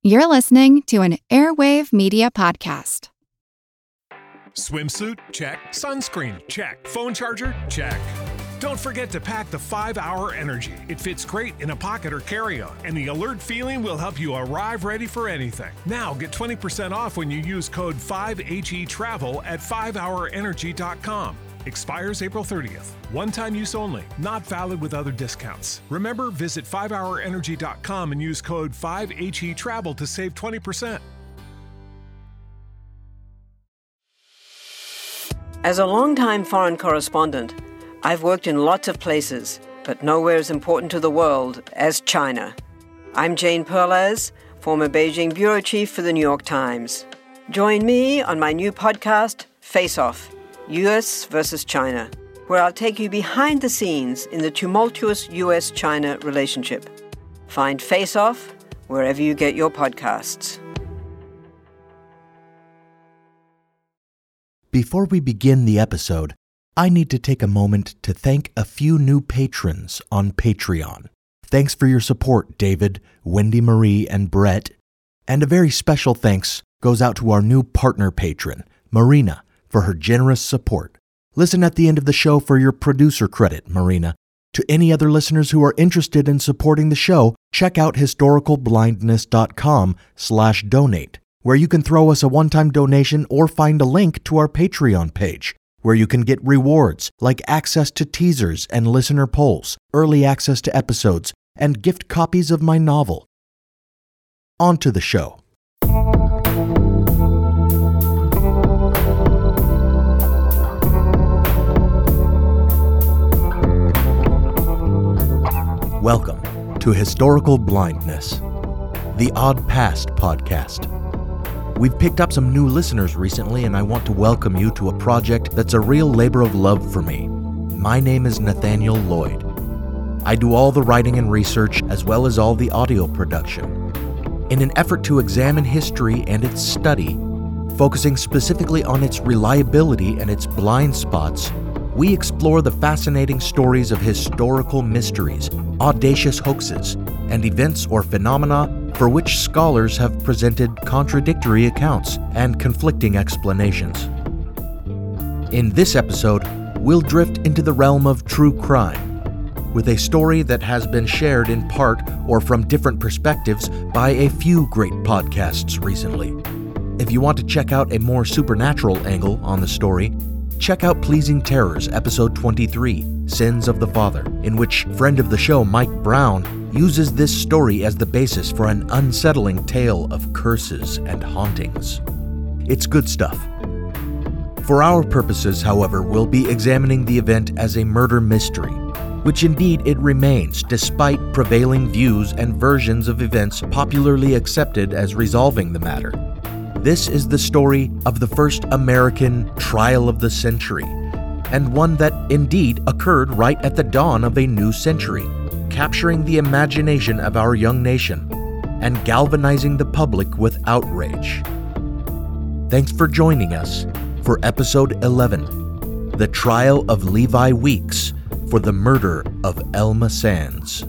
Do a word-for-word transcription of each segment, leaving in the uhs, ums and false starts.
You're listening to an Airwave Media Podcast. Swimsuit? Check. Sunscreen? Check. Phone charger? Check. Don't forget to pack the five hour Energy. It fits great in a pocket or carry-on, and the alert feeling will help you arrive ready for anything. Now get twenty percent off when you use code five H E Travel at five hour energy dot com. Expires April thirtieth. One-time use only. Not valid with other discounts. Remember, visit five hour energy dot com and use code five H E Travel to save twenty percent. As a longtime foreign correspondent, I've worked in lots of places, but nowhere as important to the world as China. I'm Jane Perlez, former Beijing bureau chief for the New York Times. Join me on my new podcast, Face Off, U S versus China, where I'll take you behind the scenes in the tumultuous U S China relationship. Find Face Off wherever you get your podcasts. Before we begin the episode, I need to take a moment to thank a few new patrons on Patreon. Thanks for your support, David, Wendy Marie, and Brett. And a very special thanks goes out to our new partner patron, Marina, for her generous support. Listen at the end of the show for your producer credit, Marina. To any other listeners who are interested in supporting the show, check out historicalblindness.com slash donate, where you can throw us a one-time donation or find a link to our Patreon page, where you can get rewards like access to teasers and listener polls, early access to episodes, and gift copies of my novel. On to the show. Welcome to Historical Blindness, the Odd Past podcast. We've picked up some new listeners recently, and I want to welcome you to a project that's a real labor of love for me. My name is Nathaniel Lloyd. I do all the writing and research as well as all the audio production. In an effort to examine history and its study, focusing specifically on its reliability and its blind spots, we explore the fascinating stories of historical mysteries, audacious hoaxes, and events or phenomena for which scholars have presented contradictory accounts and conflicting explanations. In this episode, we'll drift into the realm of true crime, with a story that has been shared in part or from different perspectives by a few great podcasts recently. If you want to check out a more supernatural angle on the story, check out Pleasing Terrors, episode twenty-three, Sins of the Father, in which friend of the show Mike Brown uses this story as the basis for an unsettling tale of curses and hauntings. It's good stuff. For our purposes, however, we'll be examining the event as a murder mystery, which indeed it remains despite prevailing views and versions of events popularly accepted as resolving the matter. This is the story of the first American trial of the century, and one that indeed occurred right at the dawn of a new century, capturing the imagination of our young nation and galvanizing the public with outrage. Thanks for joining us for episode eleven, The Trial of Levi Weeks for the Murder of Elma Sands.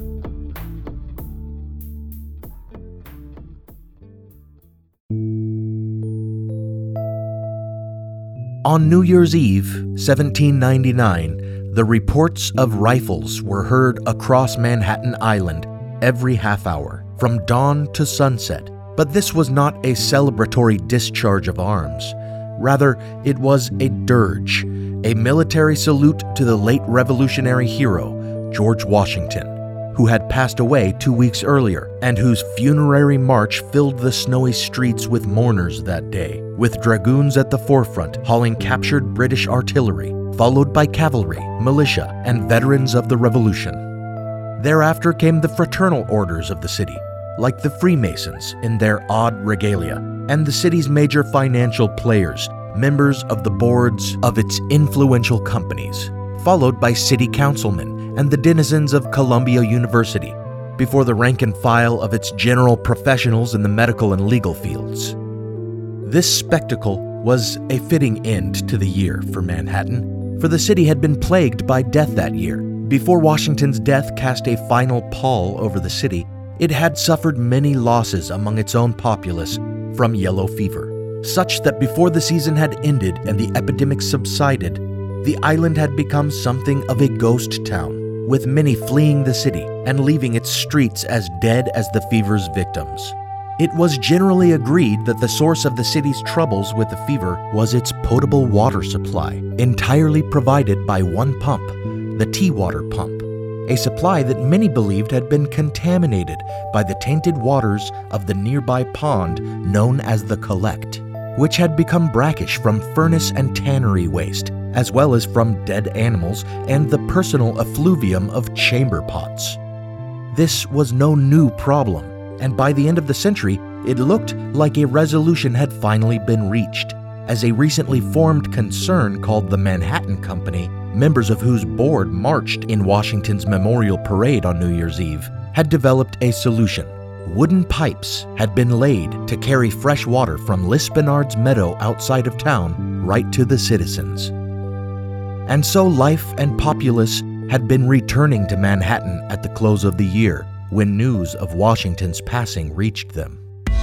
On New Year's Eve, seventeen ninety-nine, the reports of rifles were heard across Manhattan Island every half hour, from dawn to sunset. But this was not a celebratory discharge of arms. Rather, it was a dirge, a military salute to the late Revolutionary hero, George Washington, who had passed away two weeks earlier, and whose funerary march filled the snowy streets with mourners that day, with dragoons at the forefront hauling captured British artillery, followed by cavalry, militia, and veterans of the Revolution. Thereafter came the fraternal orders of the city, like the Freemasons in their odd regalia, and the city's major financial players, members of the boards of its influential companies, followed by city councilmen and the denizens of Columbia University, before the rank and file of its general professionals in the medical and legal fields. This spectacle was a fitting end to the year for Manhattan, for the city had been plagued by death that year. Before Washington's death cast a final pall over the city, it had suffered many losses among its own populace from yellow fever, such that before the season had ended and the epidemic subsided, the island had become something of a ghost town, with many fleeing the city and leaving its streets as dead as the fever's victims. It was generally agreed that the source of the city's troubles with the fever was its potable water supply, entirely provided by one pump, the Teewater Pump, a supply that many believed had been contaminated by the tainted waters of the nearby pond known as the Collect, which had become brackish from furnace and tannery waste, as well as from dead animals and the personal effluvium of chamber pots. This was no new problem, and by the end of the century, it looked like a resolution had finally been reached, as a recently formed concern called the Manhattan Company, members of whose board marched in Washington's Memorial Parade on New Year's Eve, had developed a solution. Wooden pipes had been laid to carry fresh water from Lispenard's Meadow outside of town right to the citizens. And so life and populace had been returning to Manhattan at the close of the year, when news of Washington's passing reached them.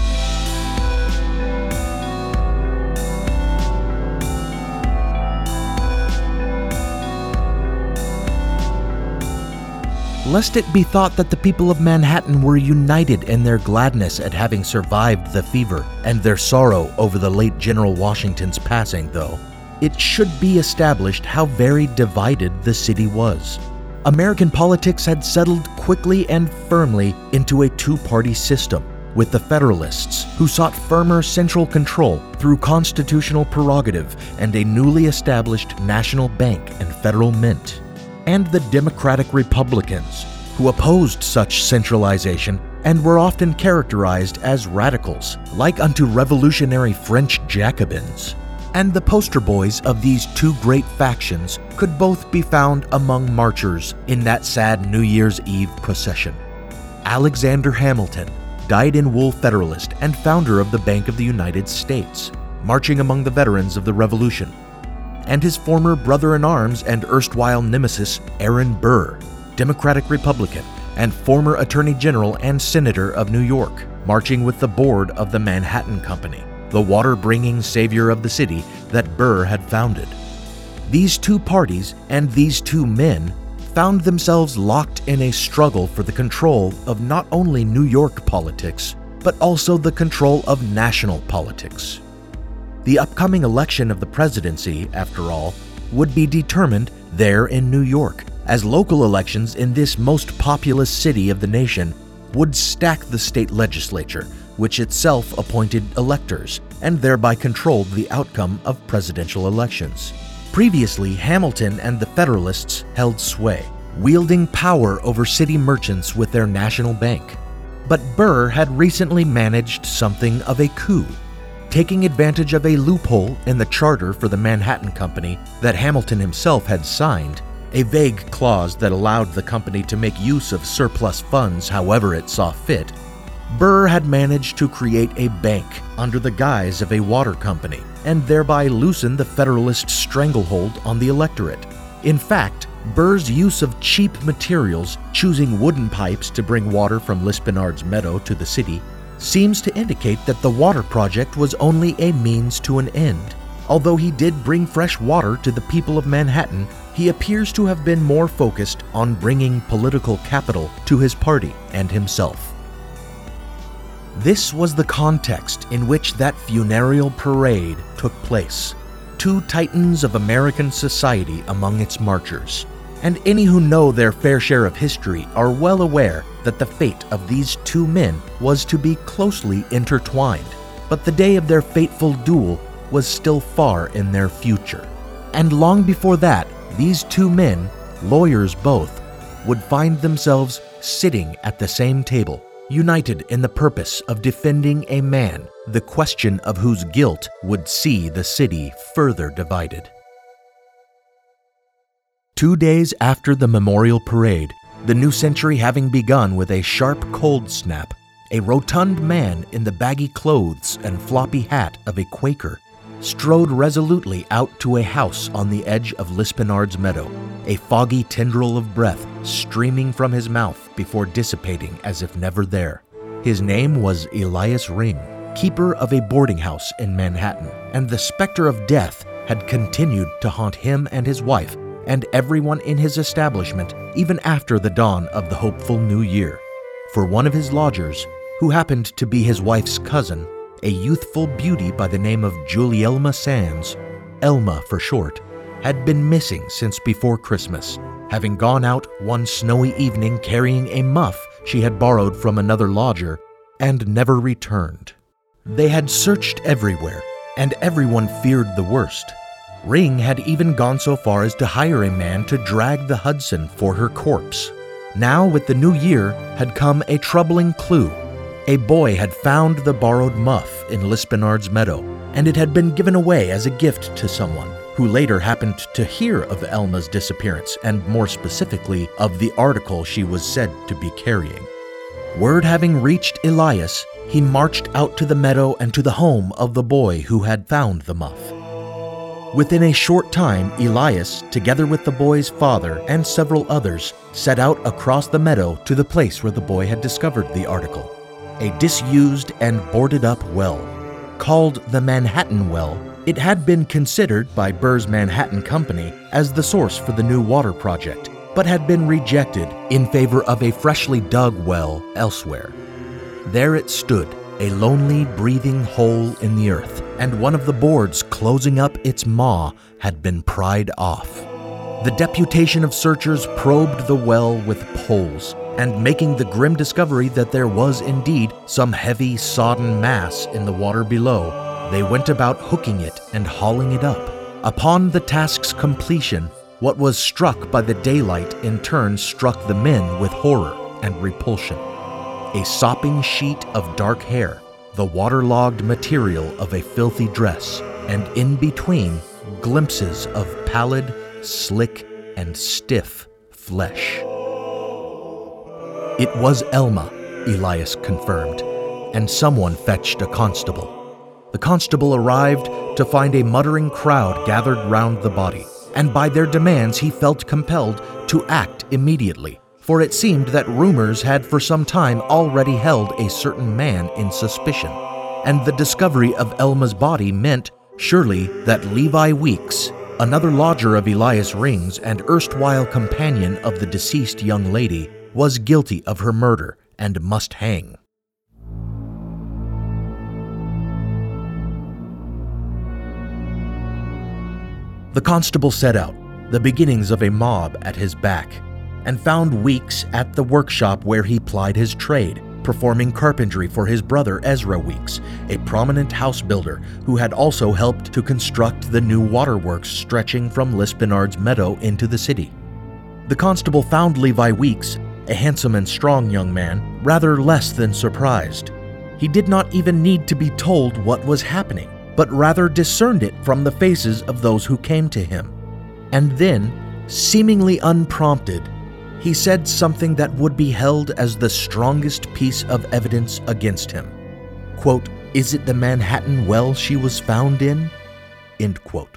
Lest it be thought that the people of Manhattan were united in their gladness at having survived the fever and their sorrow over the late General Washington's passing, though, it should be established how very divided the city was. American politics had settled quickly and firmly into a two-party system, with the Federalists, who sought firmer central control through constitutional prerogative and a newly established national bank and federal mint, and the Democratic Republicans, who opposed such centralization and were often characterized as radicals, like unto revolutionary French Jacobins. And the poster boys of these two great factions could both be found among marchers in that sad New Year's Eve procession. Alexander Hamilton, dyed-in-wool Federalist and founder of the Bank of the United States, marching among the veterans of the Revolution, and his former brother-in-arms and erstwhile nemesis Aaron Burr, Democratic Republican and former Attorney General and Senator of New York, marching with the board of the Manhattan Company, the water-bringing savior of the city that Burr had founded. These two parties and these two men found themselves locked in a struggle for the control of not only New York politics, but also the control of national politics. The upcoming election of the presidency, after all, would be determined there in New York, as local elections in this most populous city of the nation would stack the state legislature, which itself appointed electors and thereby controlled the outcome of presidential elections. Previously, Hamilton and the Federalists held sway, wielding power over city merchants with their national bank. But Burr had recently managed something of a coup, taking advantage of a loophole in the charter for the Manhattan Company that Hamilton himself had signed, a vague clause that allowed the company to make use of surplus funds however it saw fit. Burr had managed to create a bank under the guise of a water company and thereby loosen the Federalist stranglehold on the electorate. In fact, Burr's use of cheap materials, choosing wooden pipes to bring water from Lispenard's Meadow to the city, seems to indicate that the water project was only a means to an end. Although he did bring fresh water to the people of Manhattan, he appears to have been more focused on bringing political capital to his party and himself. This was the context in which that funereal parade took place. Two titans of American society among its marchers. And any who know their fair share of history are well aware that the fate of these two men was to be closely intertwined. But the day of their fateful duel was still far in their future. And long before that, these two men, lawyers both, would find themselves sitting at the same table, united in the purpose of defending a man, the question of whose guilt would see the city further divided. Two days after the Memorial Parade, the new century having begun with a sharp cold snap, a rotund man in the baggy clothes and floppy hat of a Quaker strode resolutely out to a house on the edge of Lispenard's Meadow, a foggy tendril of breath streaming from his mouth before dissipating as if never there. His name was Elias Ring, keeper of a boarding house in Manhattan, and the specter of death had continued to haunt him and his wife and everyone in his establishment even after the dawn of the hopeful new year. For one of his lodgers, who happened to be his wife's cousin, a youthful beauty by the name of Julielma Sands, Elma for short, had been missing since before Christmas, having gone out one snowy evening carrying a muff she had borrowed from another lodger and never returned. They had searched everywhere, and everyone feared the worst. Ring had even gone so far as to hire a man to drag the Hudson for her corpse. Now, with the new year, had come a troubling clue. A boy had found the borrowed muff in Lispenard's meadow, and it had been given away as a gift to someone, who later happened to hear of Elma's disappearance, and more specifically of the article she was said to be carrying. Word having reached Elias, he marched out to the meadow and to the home of the boy who had found the muff. Within a short time, Elias, together with the boy's father and several others, set out across the meadow to the place where the boy had discovered the article. A disused and boarded-up well. Called the Manhattan Well, it had been considered by Burr's Manhattan Company as the source for the new water project, but had been rejected in favor of a freshly dug well elsewhere. There it stood, a lonely, breathing hole in the earth, and one of the boards closing up its maw had been pried off. The deputation of searchers probed the well with poles, and making the grim discovery that there was indeed some heavy, sodden mass in the water below, they went about hooking it and hauling it up. Upon the task's completion, what was struck by the daylight in turn struck the men with horror and repulsion. A sopping sheet of dark hair, the waterlogged material of a filthy dress, and in between, glimpses of pallid, slick, and stiff flesh. It was Elma, Elias confirmed, and someone fetched a constable. The constable arrived to find a muttering crowd gathered round the body, and by their demands he felt compelled to act immediately, for it seemed that rumors had for some time already held a certain man in suspicion, and the discovery of Elma's body meant, surely, that Levi Weeks, another lodger of Elias Ring's and erstwhile companion of the deceased young lady, was guilty of her murder and must hang. The constable set out, the beginnings of a mob at his back, and found Weeks at the workshop where he plied his trade, performing carpentry for his brother Ezra Weeks, a prominent house builder who had also helped to construct the new waterworks stretching from Lispenard's meadow into the city. The constable found Levi Weeks, a handsome and strong young man, rather less than surprised. He did not even need to be told what was happening, but rather discerned it from the faces of those who came to him. And then, seemingly unprompted, he said something that would be held as the strongest piece of evidence against him. Quote, "Is it the Manhattan well she was found in?" End quote.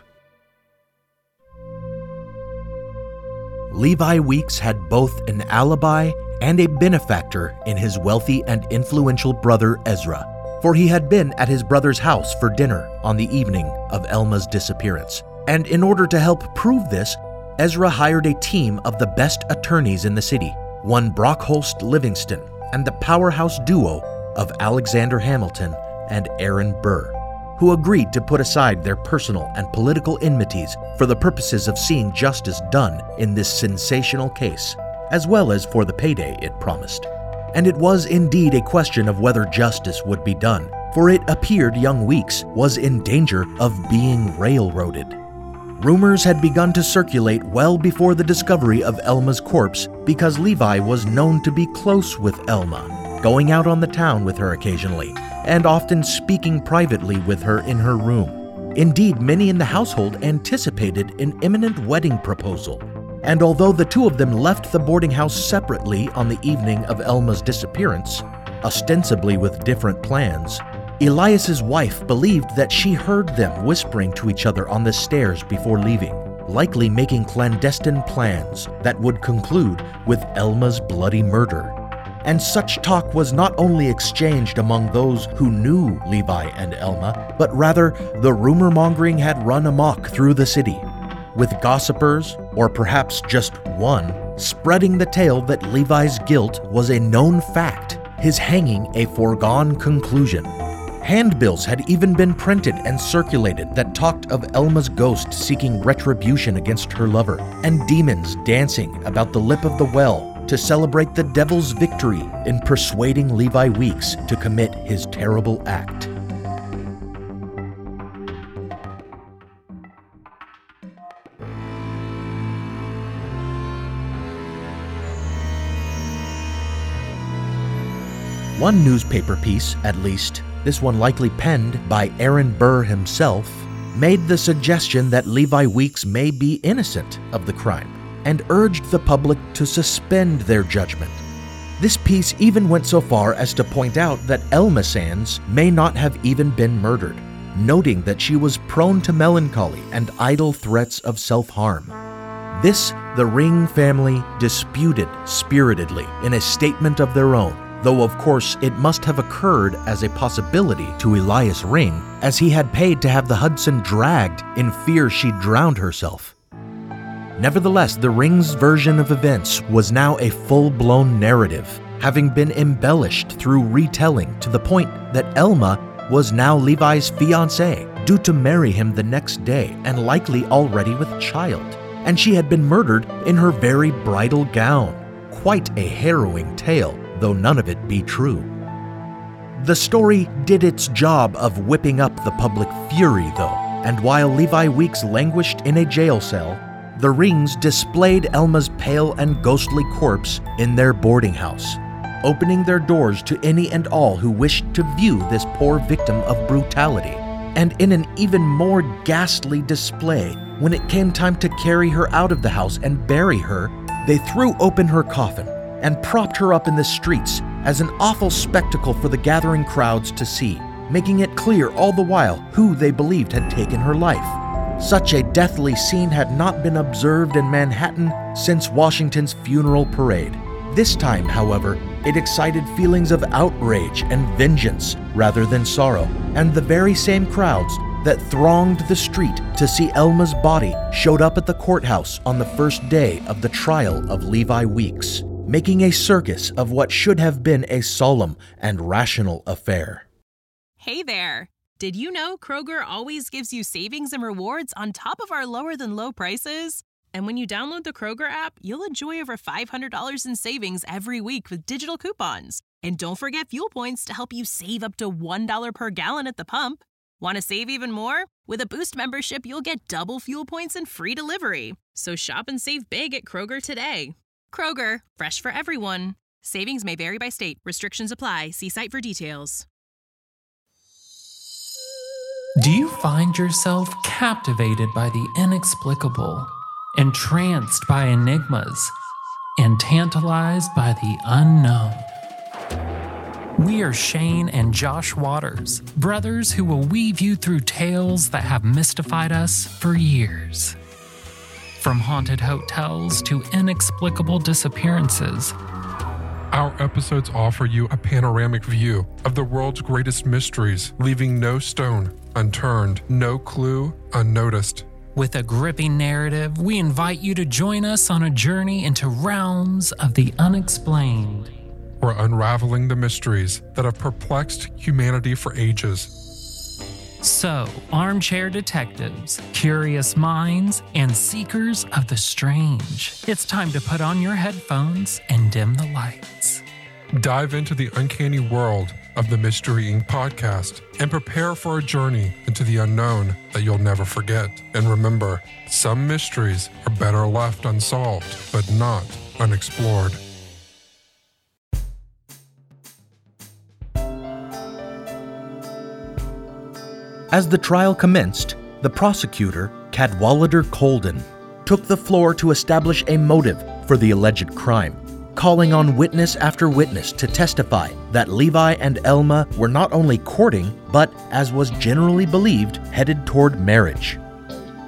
Levi Weeks had both an alibi and a benefactor in his wealthy and influential brother Ezra, for he had been at his brother's house for dinner on the evening of Elma's disappearance. And in order to help prove this, Ezra hired a team of the best attorneys in the city, one Brockholst Livingston, and the powerhouse duo of Alexander Hamilton and Aaron Burr, who agreed to put aside their personal and political enmities for the purposes of seeing justice done in this sensational case, as well as for the payday it promised. And it was indeed a question of whether justice would be done, for it appeared young Weeks was in danger of being railroaded. Rumors had begun to circulate well before the discovery of Elma's corpse because Levi was known to be close with Elma, going out on the town with her occasionally, and often speaking privately with her in her room. Indeed, many in the household anticipated an imminent wedding proposal. And although the two of them left the boarding house separately on the evening of Elma's disappearance, ostensibly with different plans, Elias's wife believed that she heard them whispering to each other on the stairs before leaving, likely making clandestine plans that would conclude with Elma's bloody murder. And such talk was not only exchanged among those who knew Levi and Elma, but rather the rumor-mongering had run amok through the city, with gossipers, or perhaps just one, spreading the tale that Levi's guilt was a known fact, his hanging a foregone conclusion. Handbills had even been printed and circulated that talked of Elma's ghost seeking retribution against her lover, and demons dancing about the lip of the well to celebrate the devil's victory in persuading Levi Weeks to commit his terrible act. One newspaper piece, at least, this one likely penned by Aaron Burr himself, made the suggestion that Levi Weeks may be innocent of the crime, and urged the public to suspend their judgment. This piece even went so far as to point out that Elma Sands may not have even been murdered, noting that she was prone to melancholy and idle threats of self-harm. This the Ring family disputed spiritedly in a statement of their own, though of course it must have occurred as a possibility to Elias Ring, as he had paid to have the Hudson dragged in fear she drowned herself. Nevertheless, the Ring's version of events was now a full-blown narrative, having been embellished through retelling to the point that Elma was now Levi's fiancée, due to marry him the next day and likely already with child, and she had been murdered in her very bridal gown. Quite a harrowing tale, though none of it be true. The story did its job of whipping up the public fury, though, and while Levi Weeks languished in a jail cell, the Rings displayed Elma's pale and ghostly corpse in their boarding house, opening their doors to any and all who wished to view this poor victim of brutality. And in an even more ghastly display, when it came time to carry her out of the house and bury her, they threw open her coffin and propped her up in the streets as an awful spectacle for the gathering crowds to see, making it clear all the while who they believed had taken her life. Such a deathly scene had not been observed in Manhattan since Washington's funeral parade. This time, however, it excited feelings of outrage and vengeance rather than sorrow, and the very same crowds that thronged the street to see Elma's body showed up at the courthouse on the first day of the trial of Levi Weeks, making a circus of what should have been a solemn and rational affair. Hey there! Did you know Kroger always gives you savings and rewards on top of our lower-than-low prices? And when you download the Kroger app, you'll enjoy over five hundred dollars in savings every week with digital coupons. And don't forget fuel points to help you save up to one dollar per gallon at the pump. Want to save even more? With a Boost membership, you'll get double fuel points and free delivery. So shop and save big at Kroger today. Kroger, fresh for everyone. Savings may vary by state. Restrictions apply. See site for details. Do you find yourself captivated by the inexplicable, entranced by enigmas, and tantalized by the unknown? We are Shane and Josh Waters, brothers who will weave you through tales that have mystified us for years. From haunted hotels to inexplicable disappearances, our episodes offer you a panoramic view of the world's greatest mysteries, leaving no stone unturned, no clue unnoticed. With a gripping narrative, we invite you to join us on a journey into realms of the unexplained. We're unraveling the mysteries that have perplexed humanity for ages. So, armchair detectives, curious minds, and seekers of the strange, it's time to put on your headphones and dim the lights. Dive into the uncanny world of the Mystery Incorporated podcast and prepare for a journey into the unknown that you'll never forget. And remember, some mysteries are better left unsolved, but not unexplored. As the trial commenced, the prosecutor, Cadwallader Colden, took the floor to establish a motive for the alleged crime, calling on witness after witness to testify that Levi and Elma were not only courting, but, as was generally believed, headed toward marriage.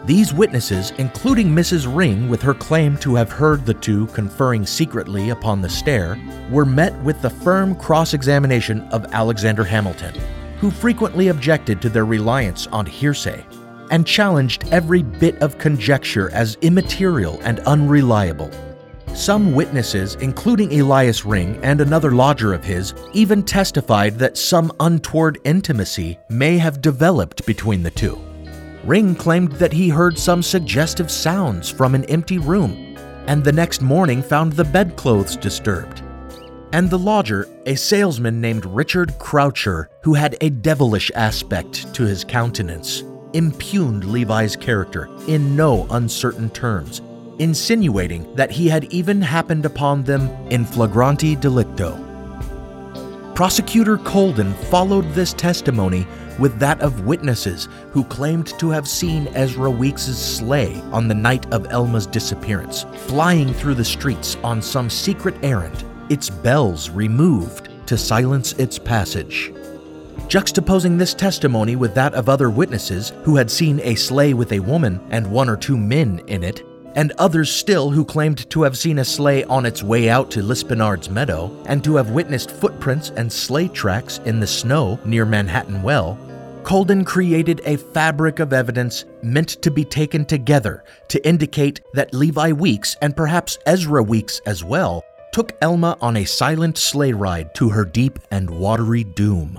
These witnesses, including Missus Ring with her claim to have heard the two conferring secretly upon the stair, were met with the firm cross-examination of Alexander Hamilton, who frequently objected to their reliance on hearsay and challenged every bit of conjecture as immaterial and unreliable. Some witnesses, including Elias Ring and another lodger of his, even testified that some untoward intimacy may have developed between the two. Ring claimed that he heard some suggestive sounds from an empty room, and the next morning found the bedclothes disturbed. And the lodger, a salesman named Richard Croucher, who had a devilish aspect to his countenance, impugned Levi's character in no uncertain terms, insinuating that he had even happened upon them in flagranti delicto. Prosecutor Colden followed this testimony with that of witnesses who claimed to have seen Ezra Weeks' sleigh on the night of Elma's disappearance, flying through the streets on some secret errand, its bells removed to silence its passage. Juxtaposing this testimony with that of other witnesses who had seen a sleigh with a woman and one or two men in it, and others still who claimed to have seen a sleigh on its way out to Lispenard's Meadow and to have witnessed footprints and sleigh tracks in the snow near Manhattan Well, Colden created a fabric of evidence meant to be taken together to indicate that Levi Weeks, and perhaps Ezra Weeks as well, took Elma on a silent sleigh ride to her deep and watery doom.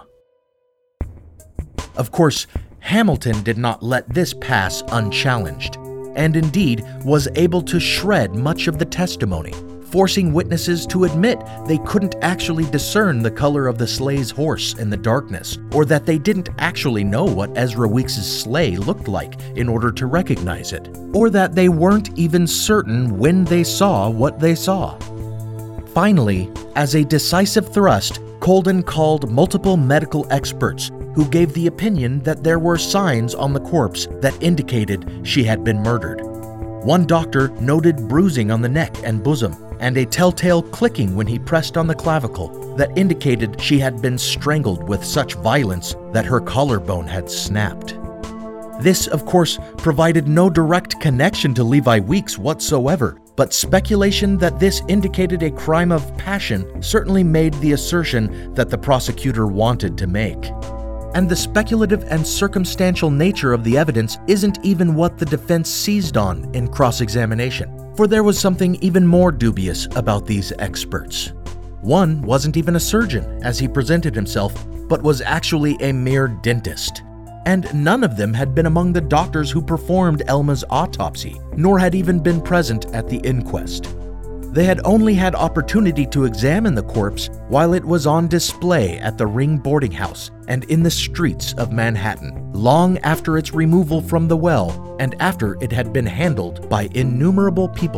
Of course, Hamilton did not let this pass unchallenged, and indeed was able to shred much of the testimony, forcing witnesses to admit they couldn't actually discern the color of the sleigh's horse in the darkness, or that they didn't actually know what Ezra Weeks' sleigh looked like in order to recognize it, or that they weren't even certain when they saw what they saw. Finally, as a decisive thrust, Colden called multiple medical experts who gave the opinion that there were signs on the corpse that indicated she had been murdered. One doctor noted bruising on the neck and bosom, and a telltale clicking when he pressed on the clavicle that indicated she had been strangled with such violence that her collarbone had snapped. This, of course, provided no direct connection to Levi Weeks whatsoever, but speculation that this indicated a crime of passion certainly made the assertion that the prosecutor wanted to make. And the speculative and circumstantial nature of the evidence isn't even what the defense seized on in cross-examination, for there was something even more dubious about these experts. One wasn't even a surgeon, as he presented himself, but was actually a mere dentist. And none of them had been among the doctors who performed Elma's autopsy, nor had even been present at the inquest. They had only had opportunity to examine the corpse while it was on display at the Ring boarding house and in the streets of Manhattan, long after its removal from the well and after it had been handled by innumerable people.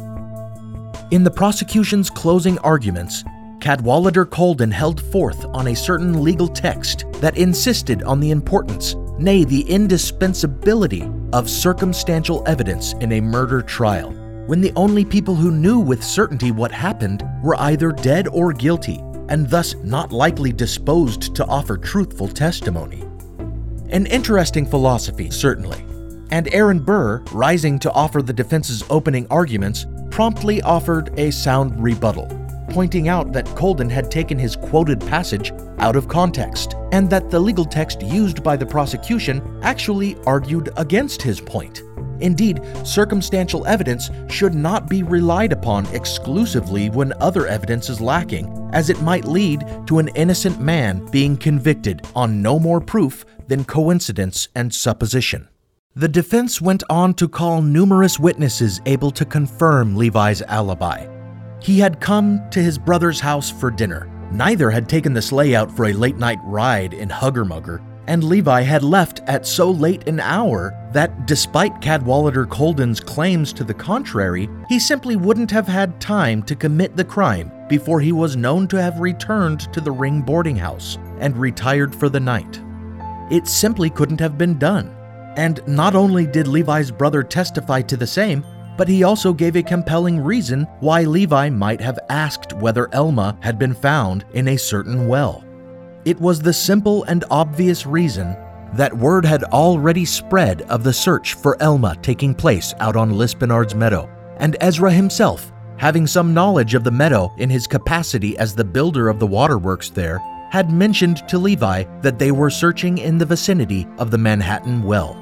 In the prosecution's closing arguments, Cadwallader Colden held forth on a certain legal text that insisted on the importance, nay, the indispensability, of circumstantial evidence in a murder trial, when the only people who knew with certainty what happened were either dead or guilty, and thus not likely disposed to offer truthful testimony. An interesting philosophy, certainly, and Aaron Burr, rising to offer the defense's opening arguments, promptly offered a sound rebuttal, pointing out that Colden had taken his quoted passage out of context, and that the legal text used by the prosecution actually argued against his point. Indeed, circumstantial evidence should not be relied upon exclusively when other evidence is lacking, as it might lead to an innocent man being convicted on no more proof than coincidence and supposition. The defense went on to call numerous witnesses able to confirm Levi's alibi. He had come to his brother's house for dinner. Neither had taken the sleigh out for a late-night ride in Hugger-Mugger, and Levi had left at so late an hour that, despite Cadwallader Colden's claims to the contrary, he simply wouldn't have had time to commit the crime before he was known to have returned to the Ring boarding house and retired for the night. It simply couldn't have been done. And not only did Levi's brother testify to the same, but he also gave a compelling reason why Levi might have asked whether Elma had been found in a certain well. It was the simple and obvious reason that word had already spread of the search for Elma taking place out on Lispenard's meadow, and Ezra himself, having some knowledge of the meadow in his capacity as the builder of the waterworks there, had mentioned to Levi that they were searching in the vicinity of the Manhattan Well.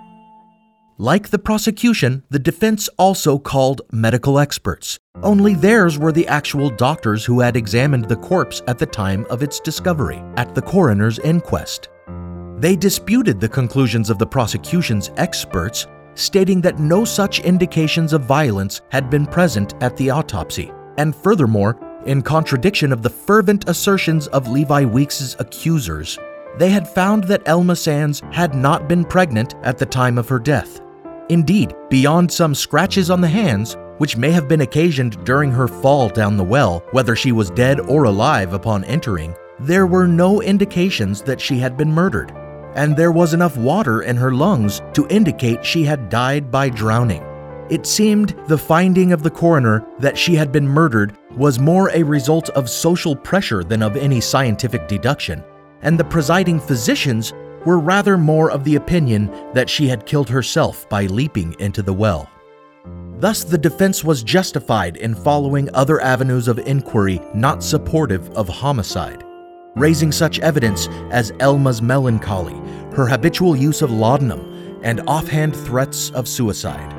Like the prosecution, the defense also called medical experts, only theirs were the actual doctors who had examined the corpse at the time of its discovery at the coroner's inquest. They disputed the conclusions of the prosecution's experts, stating that no such indications of violence had been present at the autopsy, and furthermore, in contradiction of the fervent assertions of Levi Weeks' accusers, they had found that Elma Sands had not been pregnant at the time of her death. Indeed, beyond some scratches on the hands, which may have been occasioned during her fall down the well, whether she was dead or alive upon entering, there were no indications that she had been murdered, and there was enough water in her lungs to indicate she had died by drowning. It seemed the finding of the coroner that she had been murdered was more a result of social pressure than of any scientific deduction, and the presiding physicians were rather more of the opinion that she had killed herself by leaping into the well. Thus, the defense was justified in following other avenues of inquiry not supportive of homicide, raising such evidence as Elma's melancholy, her habitual use of laudanum, and offhand threats of suicide.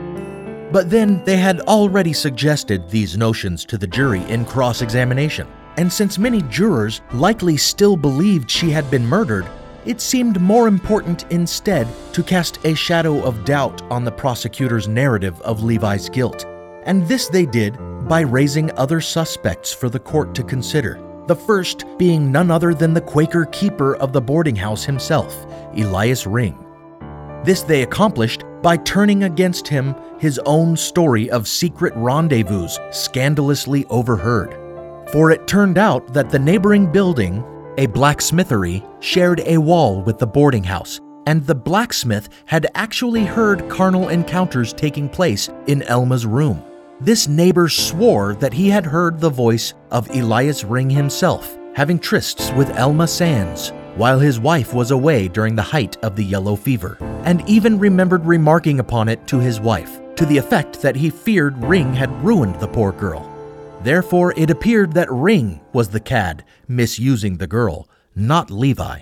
But then they had already suggested these notions to the jury in cross-examination, and since many jurors likely still believed she had been murdered, it seemed more important instead to cast a shadow of doubt on the prosecutor's narrative of Levi's guilt, and this they did by raising other suspects for the court to consider, the first being none other than the Quaker keeper of the boarding house himself, Elias Ring. This they accomplished by turning against him his own story of secret rendezvous scandalously overheard. For it turned out that the neighboring building, a blacksmithery, shared a wall with the boarding house, and the blacksmith had actually heard carnal encounters taking place in Elma's room. This neighbor swore that he had heard the voice of Elias Ring himself, having trysts with Elma Sands, while his wife was away during the height of the yellow fever, and even remembered remarking upon it to his wife, to the effect that he feared Ring had ruined the poor girl. Therefore, it appeared that Ring was the cad misusing the girl, not Levi.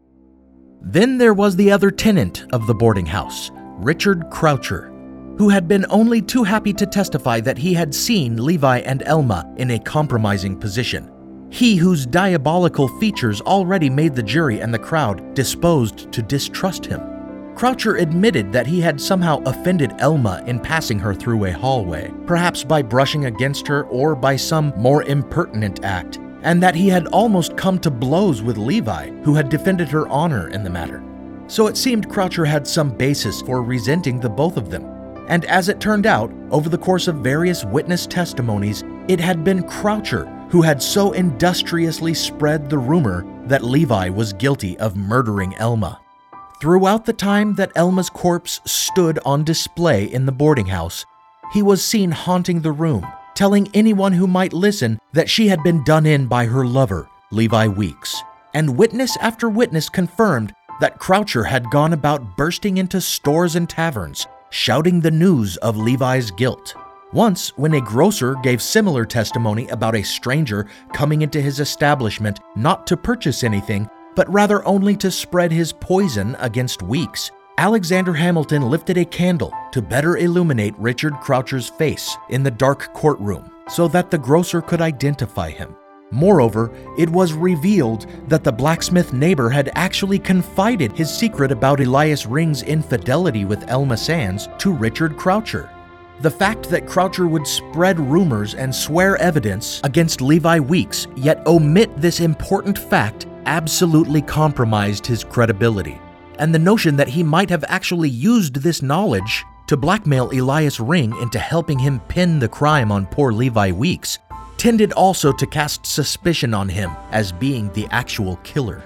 Then there was the other tenant of the boarding house, Richard Croucher, who had been only too happy to testify that he had seen Levi and Elma in a compromising position. He whose diabolical features already made the jury and the crowd disposed to distrust him. Croucher admitted that he had somehow offended Elma in passing her through a hallway, perhaps by brushing against her or by some more impertinent act, and that he had almost come to blows with Levi, who had defended her honor in the matter. So it seemed Croucher had some basis for resenting the both of them. And as it turned out, over the course of various witness testimonies, it had been Croucher who had so industriously spread the rumor that Levi was guilty of murdering Elma. Throughout the time that Elma's corpse stood on display in the boarding house, he was seen haunting the room, telling anyone who might listen that she had been done in by her lover, Levi Weeks. And witness after witness confirmed that Croucher had gone about bursting into stores and taverns, shouting the news of Levi's guilt. Once, when a grocer gave similar testimony about a stranger coming into his establishment not to purchase anything, but rather only to spread his poison against Weeks, Alexander Hamilton lifted a candle to better illuminate Richard Croucher's face in the dark courtroom so that the grocer could identify him. Moreover, it was revealed that the blacksmith neighbor had actually confided his secret about Elias Ring's infidelity with Elma Sands to Richard Croucher. The fact that Croucher would spread rumors and swear evidence against Levi Weeks, yet omit this important fact, absolutely compromised his credibility. And the notion that he might have actually used this knowledge to blackmail Elias Ring into helping him pin the crime on poor Levi Weeks tended also to cast suspicion on him as being the actual killer.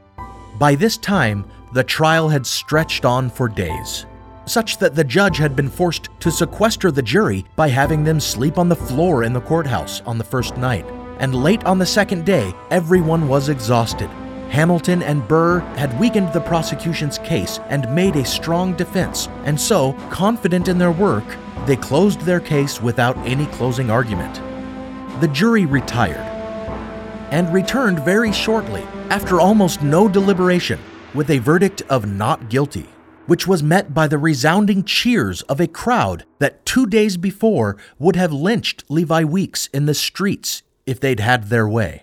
By this time, the trial had stretched on for days, such that the judge had been forced to sequester the jury by having them sleep on the floor in the courthouse on the first night. And late on the second day, everyone was exhausted. Hamilton and Burr had weakened the prosecution's case and made a strong defense, and so, confident in their work, they closed their case without any closing argument. The jury retired and returned very shortly, after almost no deliberation, with a verdict of not guilty, which was met by the resounding cheers of a crowd that two days before would have lynched Levi Weeks in the streets if they'd had their way.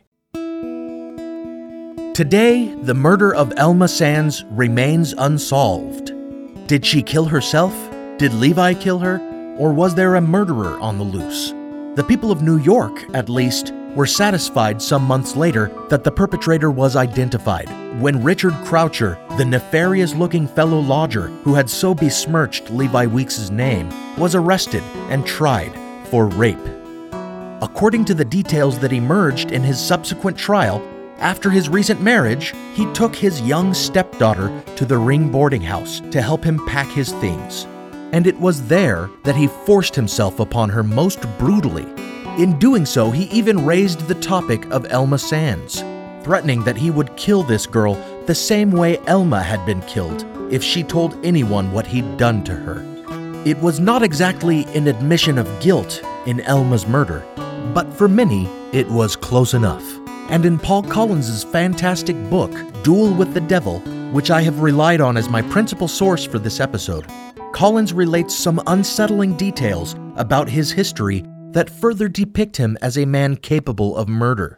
Today, the murder of Elma Sands remains unsolved. Did she kill herself? Did Levi kill her? Or was there a murderer on the loose? The people of New York, at least, were satisfied some months later that the perpetrator was identified when Richard Croucher, the nefarious-looking fellow lodger who had so besmirched Levi Weeks' name, was arrested and tried for rape. According to the details that emerged in his subsequent trial, after his recent marriage, he took his young stepdaughter to the Ring boarding house to help him pack his things. And it was there that he forced himself upon her most brutally. In doing so, he even raised the topic of Elma Sands, threatening that he would kill this girl the same way Elma had been killed if she told anyone what he'd done to her. It was not exactly an admission of guilt in Elma's murder, but for many, it was close enough. And in Paul Collins' fantastic book, Duel with the Devil, which I have relied on as my principal source for this episode, Collins relates some unsettling details about his history that further depict him as a man capable of murder.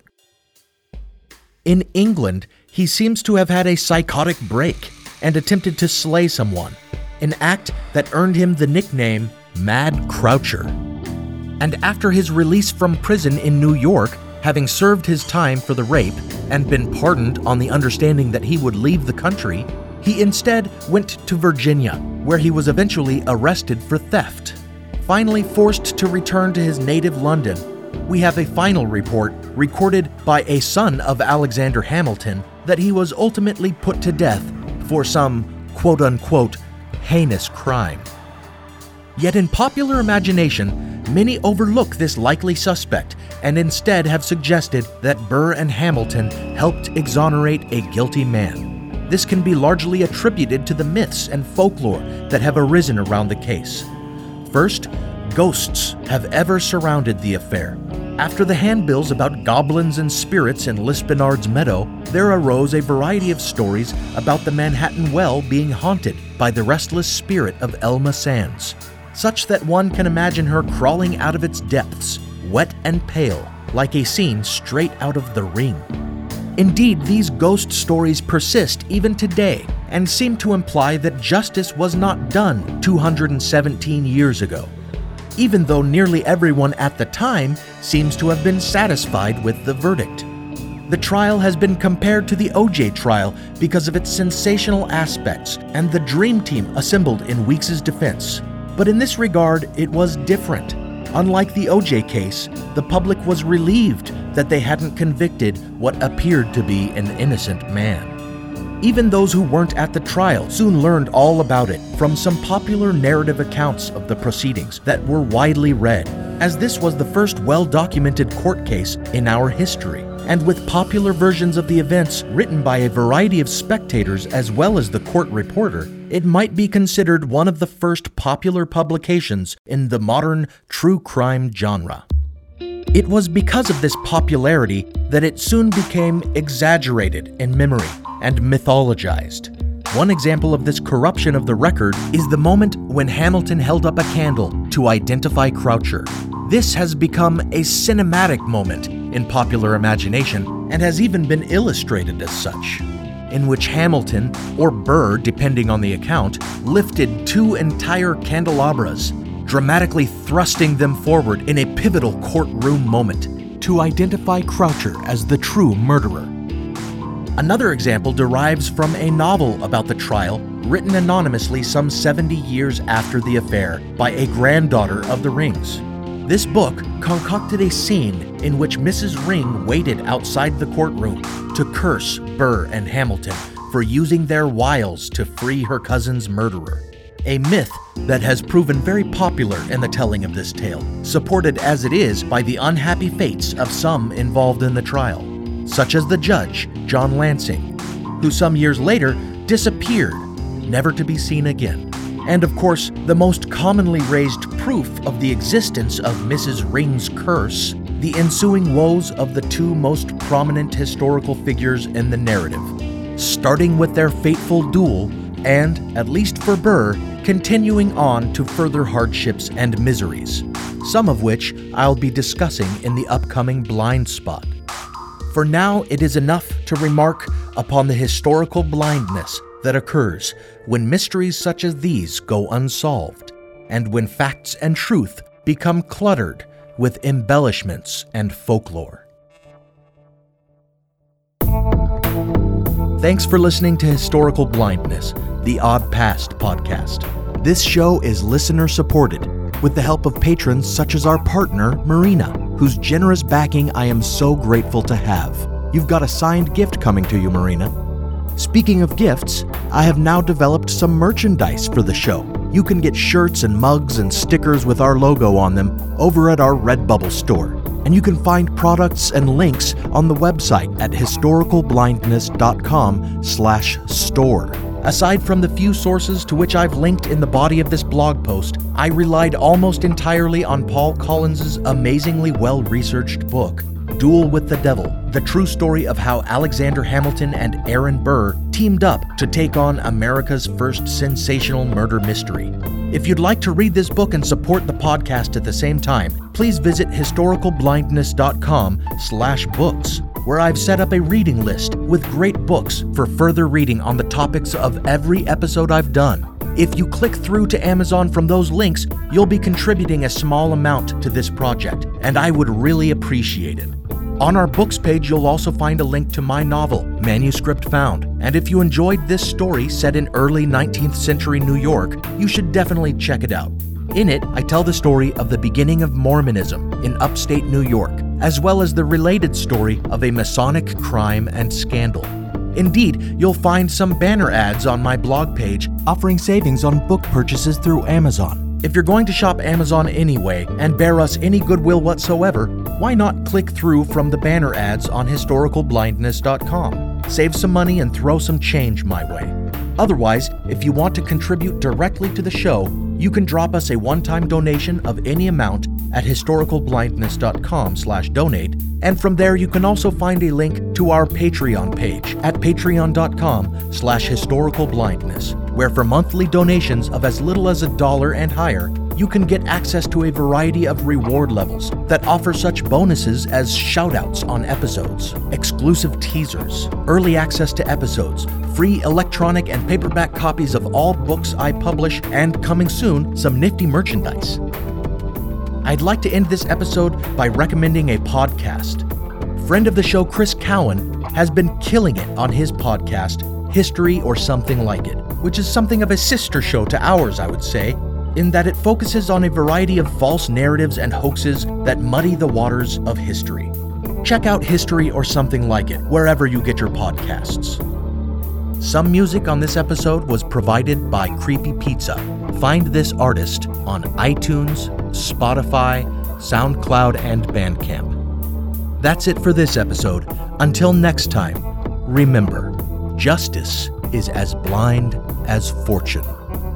In England, he seems to have had a psychotic break and attempted to slay someone, an act that earned him the nickname Mad Croucher. And after his release from prison in New York, having served his time for the rape and been pardoned on the understanding that he would leave the country, he instead went to Virginia, where he was eventually arrested for theft. Finally forced to return to his native London, we have a final report recorded by a son of Alexander Hamilton that he was ultimately put to death for some quote-unquote heinous crime. Yet in popular imagination, many overlook this likely suspect and instead have suggested that Burr and Hamilton helped exonerate a guilty man. This can be largely attributed to the myths and folklore that have arisen around the case. First, ghosts have ever surrounded the affair. After the handbills about goblins and spirits in Lispenard's Meadow, there arose a variety of stories about the Manhattan Well being haunted by the restless spirit of Elma Sands, such that one can imagine her crawling out of its depths, wet and pale, like a scene straight out of The Ring. Indeed, these ghost stories persist even today and seem to imply that justice was not done two hundred seventeen years ago, even though nearly everyone at the time seems to have been satisfied with the verdict. The trial has been compared to the O J trial because of its sensational aspects and the dream team assembled in Weeks' defense. But in this regard, it was different. Unlike the O J case, the public was relieved that they hadn't convicted what appeared to be an innocent man. Even those who weren't at the trial soon learned all about it from some popular narrative accounts of the proceedings that were widely read, as this was the first well-documented court case in our history, and with popular versions of the events written by a variety of spectators as well as the court reporter, it might be considered one of the first popular publications in the modern true crime genre. It was because of this popularity that it soon became exaggerated in memory and mythologized. One example of this corruption of the record is the moment when Hamilton held up a candle to identify Croucher. This has become a cinematic moment in popular imagination and has even been illustrated as such, in which Hamilton, or Burr depending on the account, lifted two entire candelabras, dramatically thrusting them forward in a pivotal courtroom moment to identify Croucher as the true murderer. Another example derives from a novel about the trial written anonymously some seventy years after the affair by a granddaughter of the Rings. This book concocted a scene in which Missus Ring waited outside the courtroom to curse Burr and Hamilton for using their wiles to free her cousin's murderer. A myth that has proven very popular in the telling of this tale, supported as it is by the unhappy fates of some involved in the trial, such as the judge, John Lansing, who some years later disappeared, never to be seen again. And of course, the most commonly raised proof of the existence of Missus Ring's curse, the ensuing woes of the two most prominent historical figures in the narrative, starting with their fateful duel and, at least for Burr, continuing on to further hardships and miseries, some of which I'll be discussing in the upcoming Blind Spot. For now, it is enough to remark upon the historical blindness that occurs when mysteries such as these go unsolved, and when facts and truth become cluttered with embellishments and folklore. Thanks for listening to Historical Blindness, the Odd Past podcast. This show is listener-supported with the help of patrons such as our partner, Marina, whose generous backing I am so grateful to have. You've got a signed gift coming to you, Marina. Speaking of gifts, I have now developed some merchandise for the show. You can get shirts and mugs and stickers with our logo on them over at our Redbubble store. And you can find products and links on the website at historicalblindness.com slash store. Aside from the few sources to which I've linked in the body of this blog post, I relied almost entirely on Paul Collins's amazingly well-researched book, Duel with the Devil, the true story of how Alexander Hamilton and Aaron Burr teamed up to take on America's first sensational murder mystery. If you'd like to read this book and support the podcast at the same time, please visit historicalblindness.com slash books, where I've set up a reading list with great books for further reading on the topics of every episode I've done. If you click through to Amazon from those links, you'll be contributing a small amount to this project, and I would really appreciate it. On our books page, you'll also find a link to my novel, Manuscript Found, and if you enjoyed this story set in early nineteenth century New York, you should definitely check it out. In it, I tell the story of the beginning of Mormonism in upstate New York, as well as the related story of a Masonic crime and scandal. Indeed, you'll find some banner ads on my blog page offering savings on book purchases through Amazon. If you're going to shop Amazon anyway and bear us any goodwill whatsoever, why not click through from the banner ads on historical blindness dot com? Save some money and throw some change my way. Otherwise, if you want to contribute directly to the show, you can drop us a one-time donation of any amount at historicalblindness.com slash donate, and from there you can also find a link to our Patreon page at patreon.com slash historicalblindness, where for monthly donations of as little as a dollar and higher, you can get access to a variety of reward levels that offer such bonuses as shoutouts on episodes, exclusive teasers, early access to episodes, free electronic and paperback copies of all books I publish, and coming soon, some nifty merchandise. I'd like to end this episode by recommending a podcast. Friend of the show Chris Cowan has been killing it on his podcast, History or Something Like It, which is something of a sister show to ours, I would say, in that it focuses on a variety of false narratives and hoaxes that muddy the waters of history. Check out History or Something Like It wherever you get your podcasts. Some music on this episode was provided by Creepy Pizza. Find this artist on iTunes, Spotify, SoundCloud, and Bandcamp. That's it for this episode. Until next time, remember, justice is as blind as fortune.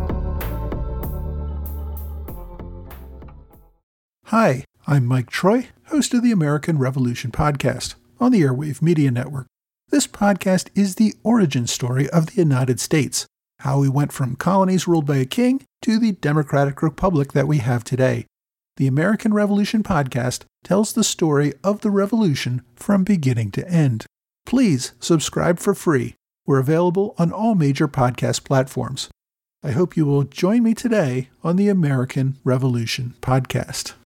Hi, I'm Mike Troy, host of the American Revolution podcast on the Airwave Media Network. This podcast is the origin story of the United States, how we went from colonies ruled by a king to the democratic republic that we have today. The American Revolution podcast tells the story of the revolution from beginning to end. Please subscribe for free. We're available on all major podcast platforms. I hope you will join me today on the American Revolution podcast.